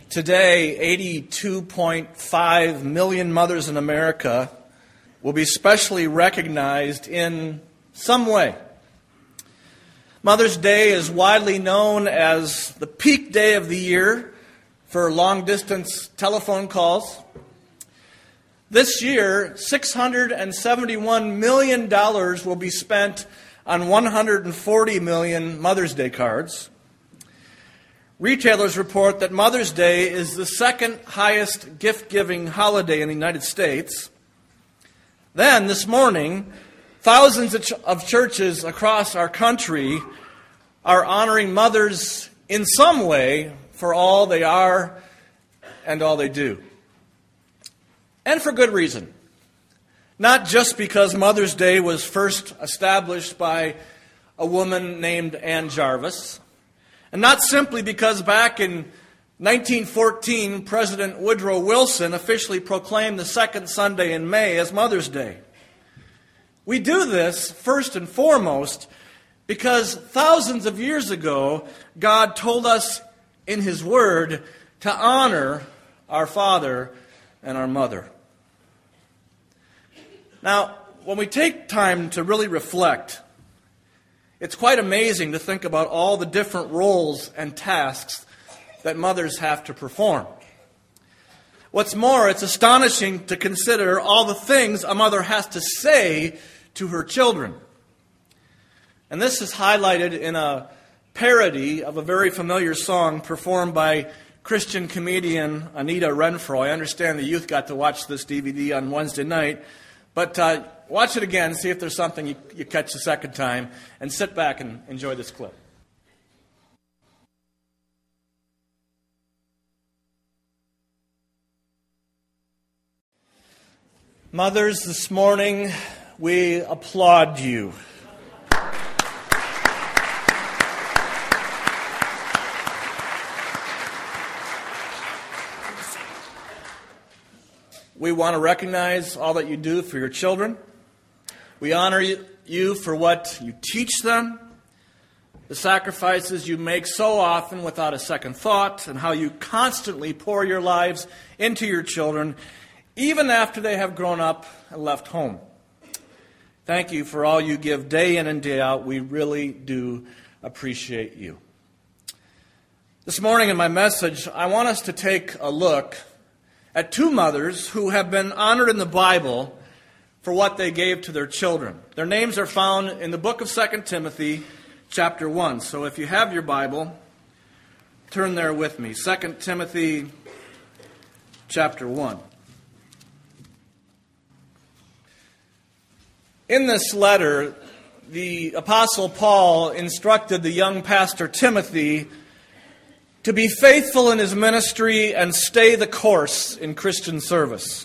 Today, 82.5 million mothers in America will be specially recognized in some way. Mother's Day is widely known as the peak day of the year for long-distance telephone calls. This year, $671 million will be spent on 140 million Mother's Day cards. Retailers report that Mother's Day is the second highest gift-giving holiday in the United States. Then, this morning, thousands of churches across our country are honoring mothers in some way for all they are and all they do. And for good reason. Not just because Mother's Day was first established by a woman named Ann Jarvis, and not simply because back in 1914, President Woodrow Wilson officially proclaimed the second Sunday in May as Mother's Day. We do this, first and foremost, because thousands of years ago, God told us in His Word to honor our father and our mother. Now, when we take time to really reflect, it's quite amazing to think about all the different roles and tasks that mothers have to perform. What's more, it's astonishing to consider all the things a mother has to say to her children. And this is highlighted in a parody of a very familiar song performed by Christian comedian Anita Renfro. I understand the youth got to watch this DVD on Wednesday night. But watch it again, see if there's something you catch the second time, and sit back and enjoy this clip. Mothers, this morning, we applaud you. We want to recognize all that you do for your children. We honor you for what you teach them, the sacrifices you make so often without a second thought, and how you constantly pour your lives into your children, even after they have grown up and left home. Thank you for all you give day in and day out. We really do appreciate you. This morning in my message, I want us to take a look at two mothers who have been honored in the Bible for what they gave to their children. Their names are found in the book of 2 Timothy, chapter 1. So if you have your Bible, turn there with me. 2 Timothy, chapter 1. In this letter, the Apostle Paul instructed the young pastor Timothy to be faithful in his ministry and stay the course in Christian service.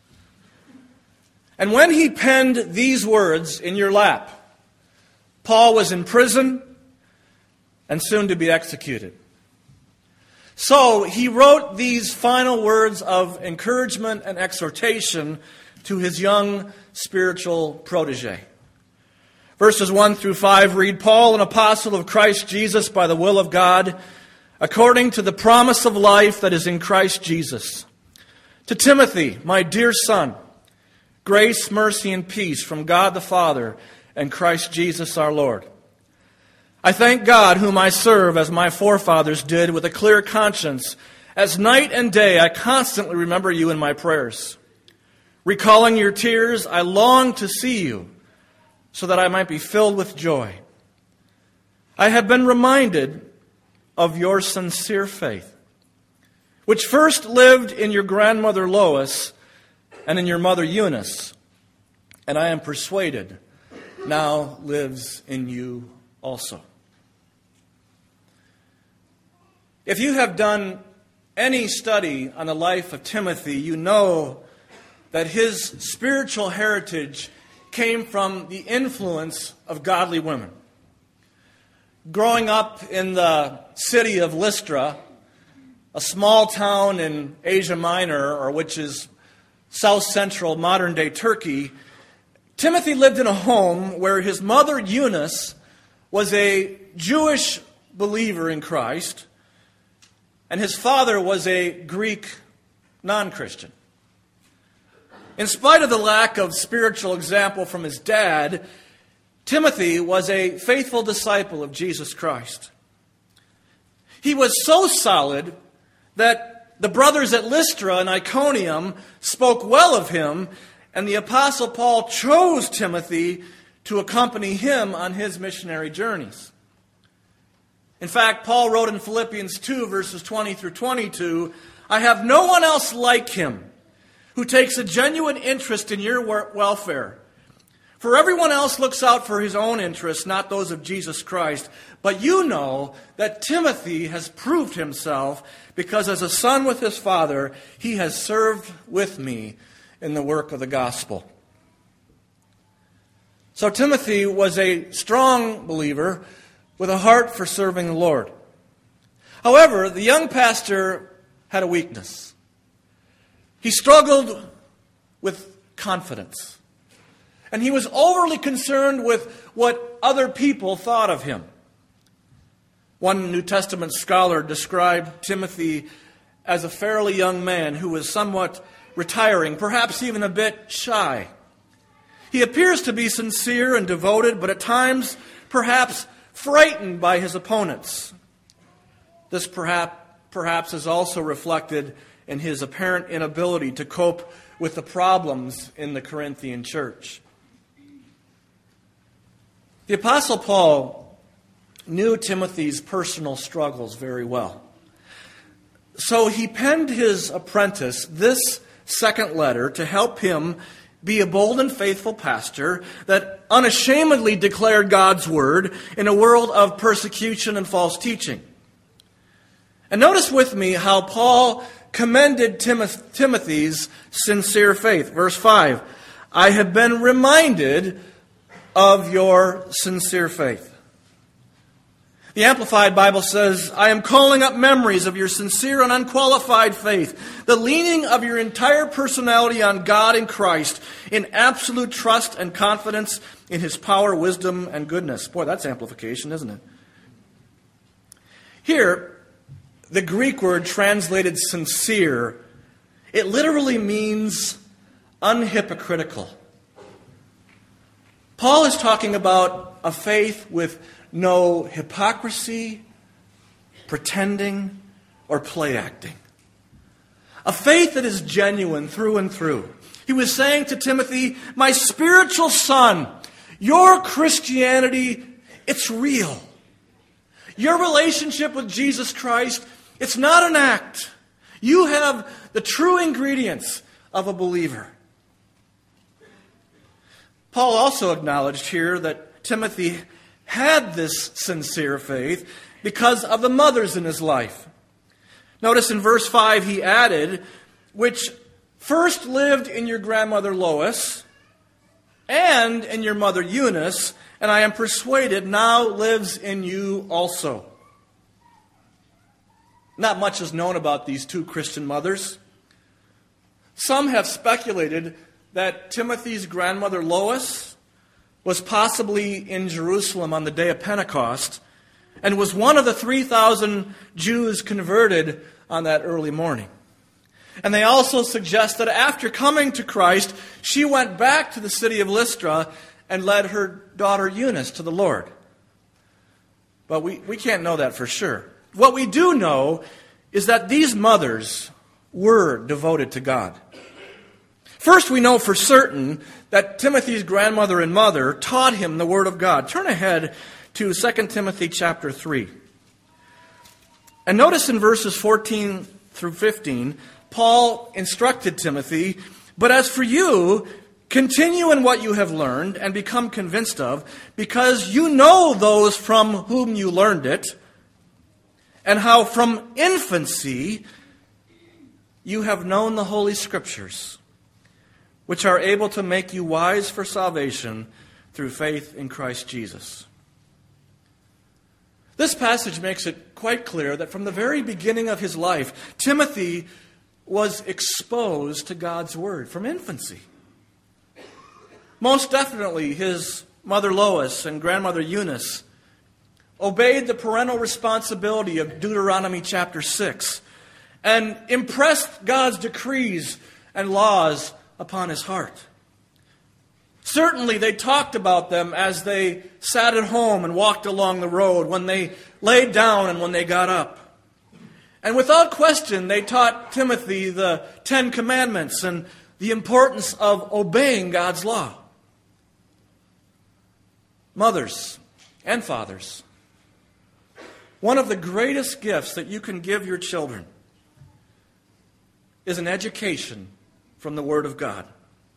And when he penned these words in your lap, Paul was in prison and soon to be executed. So he wrote these final words of encouragement and exhortation to his young spiritual protege. Verses 1 through 5 read, Paul, an apostle of Christ Jesus by the will of God, according to the promise of life that is in Christ Jesus. To Timothy, my dear son, grace, mercy, and peace from God the Father and Christ Jesus our Lord. I thank God, whom I serve as my forefathers did with a clear conscience, as night and day I constantly remember you in my prayers. Recalling your tears, I long to see you, so that I might be filled with joy. I have been reminded of your sincere faith, which first lived in your grandmother Lois and in your mother Eunice, and I am persuaded now lives in you also. If you have done any study on the life of Timothy, you know that his spiritual heritage came from the influence of godly women. Growing up in the city of Lystra, a small town in Asia Minor, or which is south-central modern-day Turkey, Timothy lived in a home where his mother Eunice was a Jewish believer in Christ, and his father was a Greek non-Christian. In spite of the lack of spiritual example from his dad, Timothy was a faithful disciple of Jesus Christ. He was so solid that the brothers at Lystra and Iconium spoke well of him, and the Apostle Paul chose Timothy to accompany him on his missionary journeys. In fact, Paul wrote in Philippians 2, verses 20 through 22, "I have no one else like him who takes a genuine interest in your welfare. For everyone else looks out for his own interests, not those of Jesus Christ. But you know that Timothy has proved himself, because as a son with his father, he has served with me in the work of the gospel." So Timothy was a strong believer with a heart for serving the Lord. However, the young pastor had a weakness. He struggled with confidence. And he was overly concerned with what other people thought of him. One New Testament scholar described Timothy as a fairly young man who was somewhat retiring, perhaps even a bit shy. He appears to be sincere and devoted, but at times perhaps frightened by his opponents. This perhaps is also reflected in his apparent inability to cope with the problems in the Corinthian church. The Apostle Paul knew Timothy's personal struggles very well. So he penned his apprentice this second letter to help him be a bold and faithful pastor that unashamedly declared God's word in a world of persecution and false teaching. And notice with me how Paul commended Timothy's sincere faith. Verse 5, "I have been reminded of your sincere faith." The Amplified Bible says, "I am calling up memories of your sincere and unqualified faith, the leaning of your entire personality on God and Christ in absolute trust and confidence in His power, wisdom, and goodness." Boy, that's amplification, isn't it? Here, the Greek word translated sincere, it literally means unhypocritical. Paul is talking about a faith with no hypocrisy, pretending, or play acting. A faith that is genuine through and through. He was saying to Timothy, "My spiritual son, your Christianity, it's real. Your relationship with Jesus Christ, it's not an act. You have the true ingredients of a believer." Paul also acknowledged here that Timothy had this sincere faith because of the mothers in his life. Notice in verse 5 he added, "which first lived in your grandmother Lois and in your mother Eunice, and I am persuaded now lives in you also." Not much is known about these two Christian mothers. Some have speculated that Timothy's grandmother Lois was possibly in Jerusalem on the day of Pentecost and was one of the 3,000 Jews converted on that early morning. And they also suggest that after coming to Christ, she went back to the city of Lystra and led her daughter Eunice to the Lord. But we can't know that for sure. What we do know is that these mothers were devoted to God. First, we know for certain that Timothy's grandmother and mother taught him the Word of God. Turn ahead to 2 Timothy chapter 3. And notice in verses 14 through 15, Paul instructed Timothy, "But as for you, continue in what you have learned and become convinced of, because you know those from whom you learned it, and how from infancy you have known the Holy Scriptures, which are able to make you wise for salvation through faith in Christ Jesus." This passage makes it quite clear that from the very beginning of his life, Timothy was exposed to God's Word from infancy. Most definitely, his mother Lois and grandmother Eunice obeyed the parental responsibility of Deuteronomy chapter 6, and impressed God's decrees and laws upon his heart. Certainly they talked about them as they sat at home and walked along the road, when they laid down and when they got up. And without question, they taught Timothy the 10 Commandments and the importance of obeying God's law. Mothers and fathers, one of the greatest gifts that you can give your children is an education from the Word of God.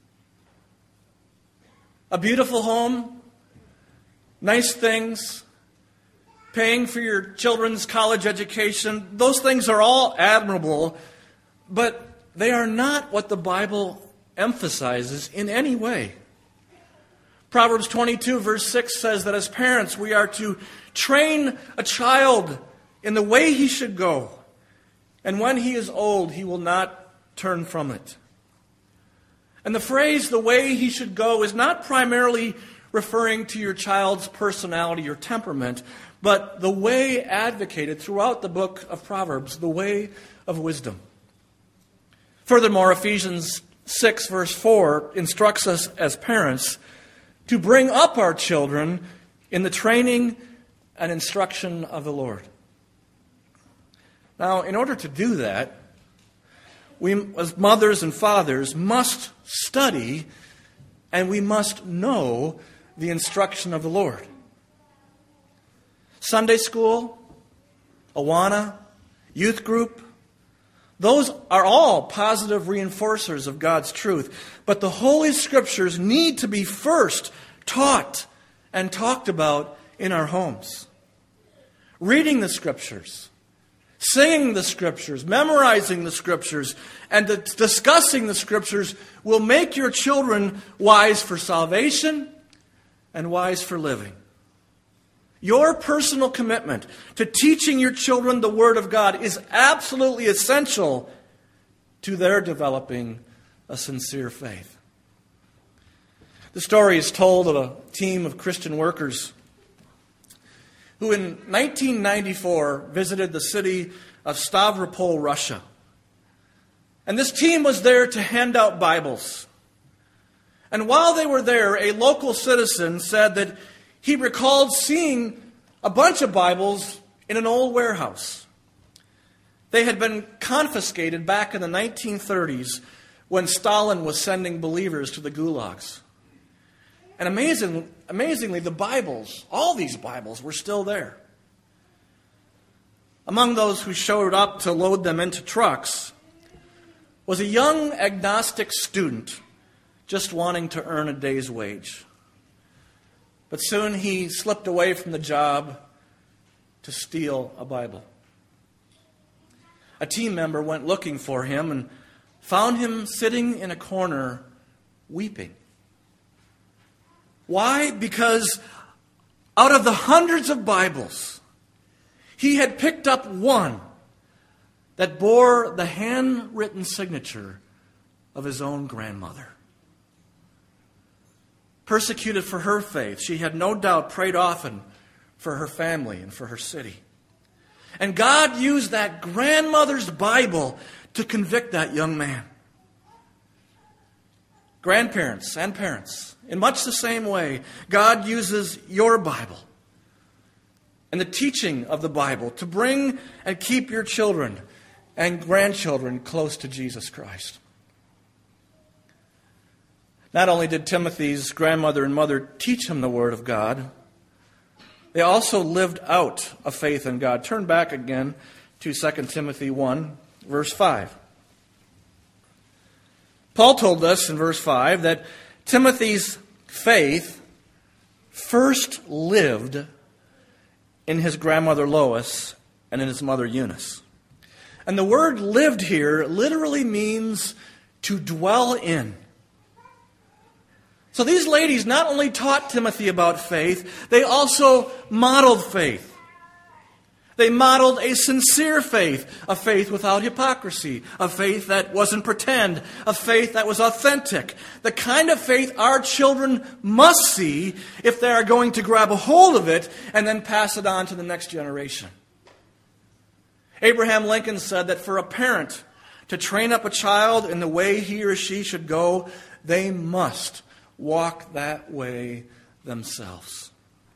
A beautiful home, nice things, paying for your children's college education, those things are all admirable, but they are not what the Bible emphasizes in any way. Proverbs 22 verse 6 says that as parents we are to train a child in the way he should go, and when he is old he will not turn from it. And the phrase, the way he should go, is not primarily referring to your child's personality or temperament, but the way advocated throughout the book of Proverbs, the way of wisdom. Furthermore, Ephesians 6 verse 4 instructs us as parents to bring up our children in the training and instruction of the Lord. Now, in order to do that, we as mothers and fathers must study and we must know the instruction of the Lord. Sunday school, Awana, youth group, those are all positive reinforcers of God's truth. But the Holy Scriptures need to be first taught and talked about in our homes. Reading the Scriptures, singing the Scriptures, memorizing the Scriptures, and discussing the Scriptures will make your children wise for salvation and wise for living. Your personal commitment to teaching your children the Word of God is absolutely essential to their developing a sincere faith. The story is told of a team of Christian workers who in 1994 visited the city of Stavropol, Russia. And this team was there to hand out Bibles. And while they were there, a local citizen said that he recalled seeing a bunch of Bibles in an old warehouse. They had been confiscated back in the 1930s when Stalin was sending believers to the gulags. And amazingly, the Bibles, all these Bibles, were still there. Among those who showed up to load them into trucks was a young agnostic student just wanting to earn a day's wage. But soon he slipped away from the job to steal a Bible. A team member went looking for him and found him sitting in a corner weeping. Why? Because out of the hundreds of Bibles, he had picked up one that bore the handwritten signature of his own grandmother. Persecuted for her faith, she had no doubt prayed often for her family and for her city. And God used that grandmother's Bible to convict that young man. Grandparents and parents, in much the same way, God uses your Bible and the teaching of the Bible to bring and keep your children and grandchildren close to Jesus Christ. Not only did Timothy's grandmother and mother teach him the Word of God, they also lived out a faith in God. Turn back again to 2 Timothy 1, verse 5. Paul told us in verse 5 that Timothy's faith first lived in his grandmother Lois and in his mother Eunice. And the word lived here literally means to dwell in. So these ladies not only taught Timothy about faith, they also modeled faith. They modeled a sincere faith, a faith without hypocrisy, a faith that wasn't pretend, a faith that was authentic. The kind of faith our children must see if they are going to grab a hold of it and then pass it on to the next generation. Abraham Lincoln said that for a parent to train up a child in the way he or she should go, they must walk that way themselves.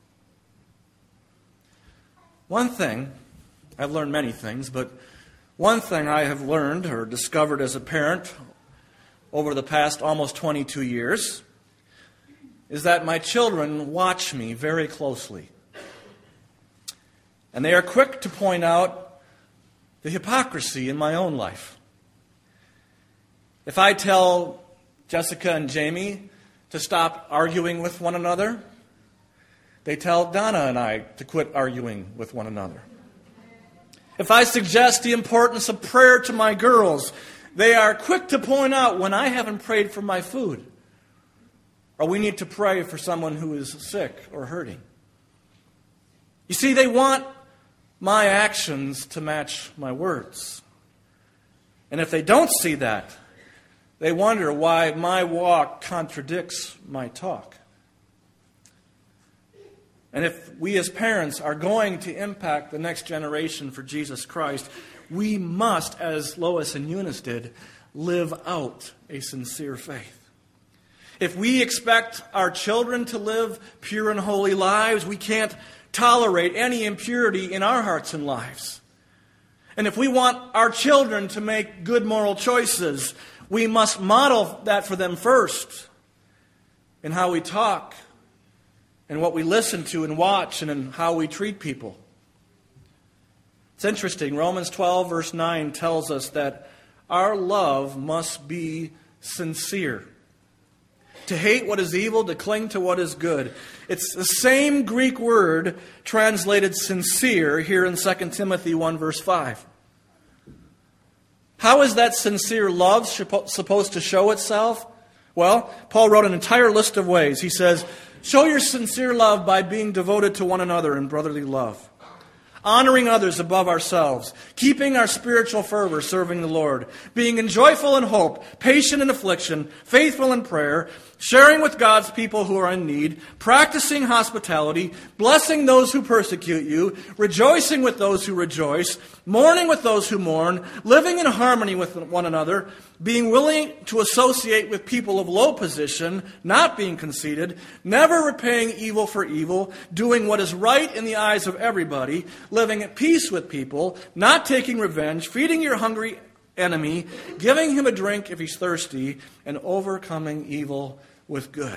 One thing, I've learned many things, but one thing I have learned or discovered as a parent over the past almost 22 years is that my children watch me very closely. And they are quick to point out the hypocrisy in my own life. If I tell Jessica and Jamie to stop arguing with one another, they tell Donna and I to quit arguing with one another. If I suggest the importance of prayer to my girls, they are quick to point out when I haven't prayed for my food, or we need to pray for someone who is sick or hurting. You see, they want my actions to match my words. And if they don't see that, they wonder why my walk contradicts my talk. And if we as parents are going to impact the next generation for Jesus Christ, we must, as Lois and Eunice did, live out a sincere faith. If we expect our children to live pure and holy lives, we can't tolerate any impurity in our hearts and lives. And if we want our children to make good moral choices, we must model that for them first in how we talk, and what we listen to and watch, and in how we treat people. It's interesting. Romans 12, verse 9 tells us that our love must be sincere. To hate what is evil, to cling to what is good. It's the same Greek word translated sincere here in 2 Timothy 1, verse 5. How is that sincere love supposed to show itself? Well, Paul wrote an entire list of ways. He says, show your sincere love by being devoted to one another in brotherly love, honoring others above ourselves, keeping our spiritual fervor, serving the Lord, being joyful in hope, patient in affliction, faithful in prayer, sharing with God's people who are in need, practicing hospitality, blessing those who persecute you, rejoicing with those who rejoice, mourning with those who mourn, living in harmony with one another, being willing to associate with people of low position, not being conceited, never repaying evil for evil, doing what is right in the eyes of everybody, living at peace with people, not taking revenge, feeding your hungry enemy, giving him a drink if he's thirsty, and overcoming evil with good.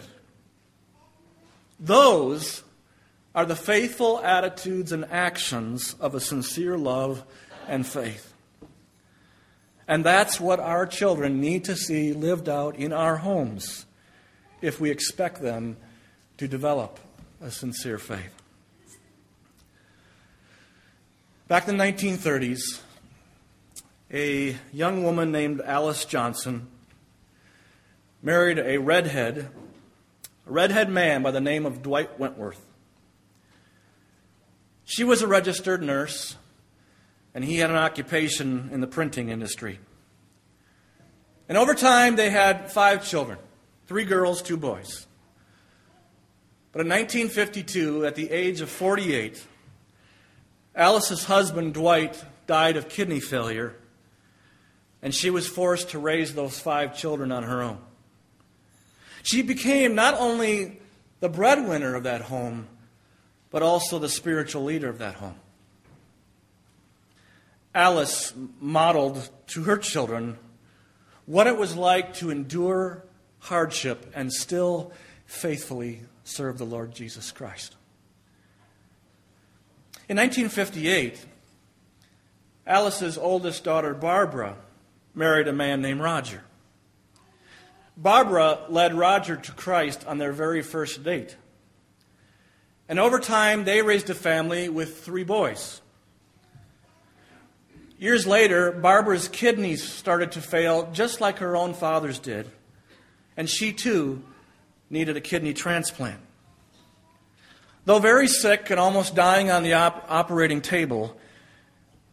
Those are the faithful attitudes and actions of a sincere love and faith. And that's what our children need to see lived out in our homes if we expect them to develop a sincere faith. Back in the 1930s, a young woman named Alice Johnson married a redhead man by the name of Dwight Wentworth. She was a registered nurse, and he had an occupation in the printing industry. And over time, they had 5 children, 3 girls, 2 boys. But in 1952, at the age of 48, Alice's husband, Dwight, died of kidney failure, and she was forced to raise those 5 children on her own. She became not only the breadwinner of that home, but also the spiritual leader of that home. Alice modeled to her children what it was like to endure hardship and still faithfully serve the Lord Jesus Christ. In 1958, Alice's oldest daughter, Barbara, married a man named Roger. Barbara led Roger to Christ on their very first date. And over time, they raised a family with 3 boys. Years later, Barbara's kidneys started to fail just like her own father's did. And she, too, needed a kidney transplant. Though very sick and almost dying on the operating table,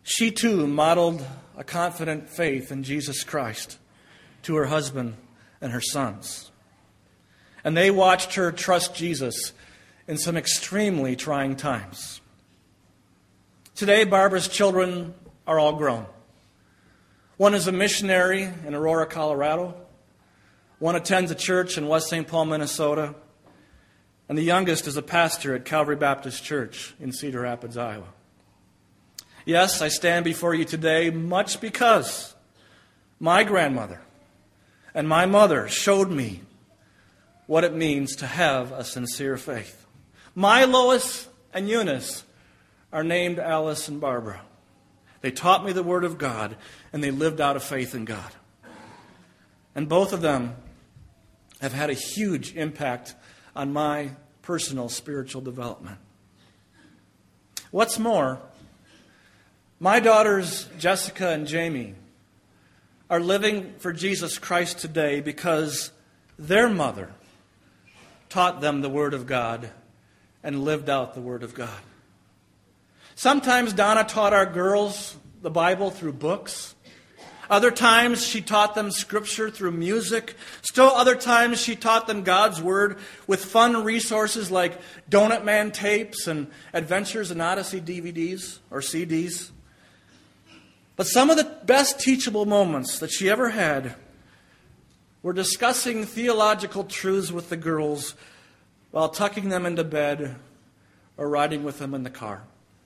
She too modeled a confident faith in Jesus Christ to her husband and her sons. And they watched her trust Jesus in some extremely trying times. Today, Barbara's children are all grown. One is a missionary in Aurora, Colorado. One attends a church in West St. Paul, Minnesota. And the youngest is a pastor at Calvary Baptist Church in Cedar Rapids, Iowa. Yes, I stand before you today much because my grandmother and my mother showed me what it means to have a sincere faith. My Lois and Eunice are named Alice and Barbara. They taught me the Word of God, and they lived out a faith in God. And both of them have had a huge impact on my personal spiritual development. What's more, my daughters, Jessica and Jamie, are living for Jesus Christ today because their mother taught them the Word of God and lived out the Word of God. Sometimes Donna taught our girls the Bible through books. Other times she taught them Scripture through music. Still other times she taught them God's Word with fun resources like Donut Man tapes and Adventures in Odyssey DVDs or CDs. But some of the best teachable moments that she ever had were discussing theological truths with the girls while tucking them into bed or riding with them in the car.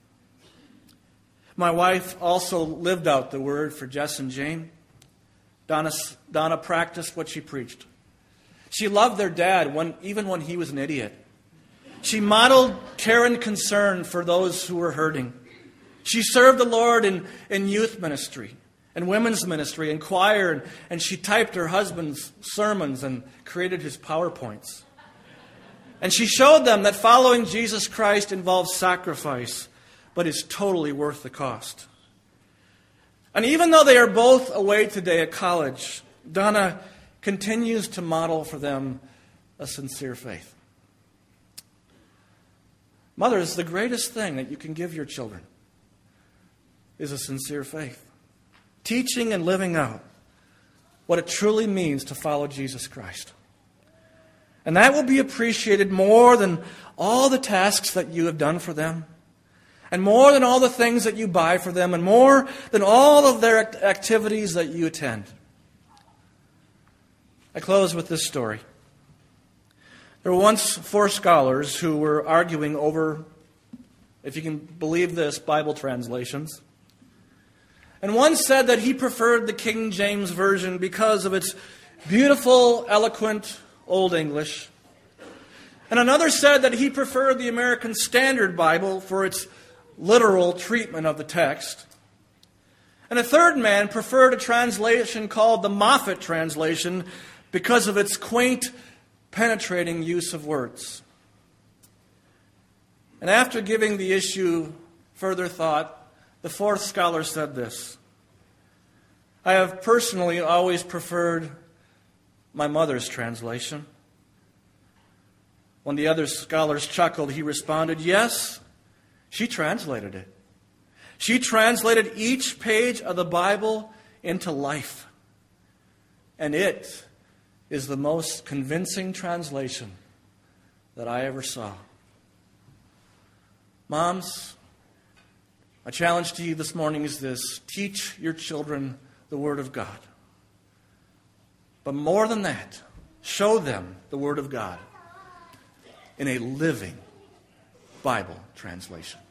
My wife also lived out the Word for Jess and Jane. Donna practiced what she preached. She loved their dad even when he was an idiot. She modeled care and concern for those who were hurting. She served the Lord in youth ministry and women's ministry and choir, and she typed her husband's sermons and created his PowerPoints. And she showed them that following Jesus Christ involves sacrifice, but is totally worth the cost. And even though they are both away today at college, Donna continues to model for them a sincere faith. Mothers, the greatest thing that you can give your children is a sincere faith. Teaching and living out what it truly means to follow Jesus Christ. And that will be appreciated more than all the tasks that you have done for them, and more than all the things that you buy for them, and more than all of their activities that you attend. I close with this story. There were once 4 scholars who were arguing over, if you can believe this, Bible translations. And one said that he preferred the King James Version because of its beautiful, eloquent Old English. And another said that he preferred the American Standard Bible for its literal treatment of the text. And a third man preferred a translation called the Moffat translation because of its quaint, penetrating use of words. And after giving the issue further thought, the 4th scholar said this: I have personally always preferred my mother's translation. When the other scholars chuckled, he responded, yes, she translated it. She translated each page of the Bible into life. And it is the most convincing translation that I ever saw. Moms, my challenge to you this morning is this: teach your children the Word of God. But more than that, show them the Word of God in a living Bible translation.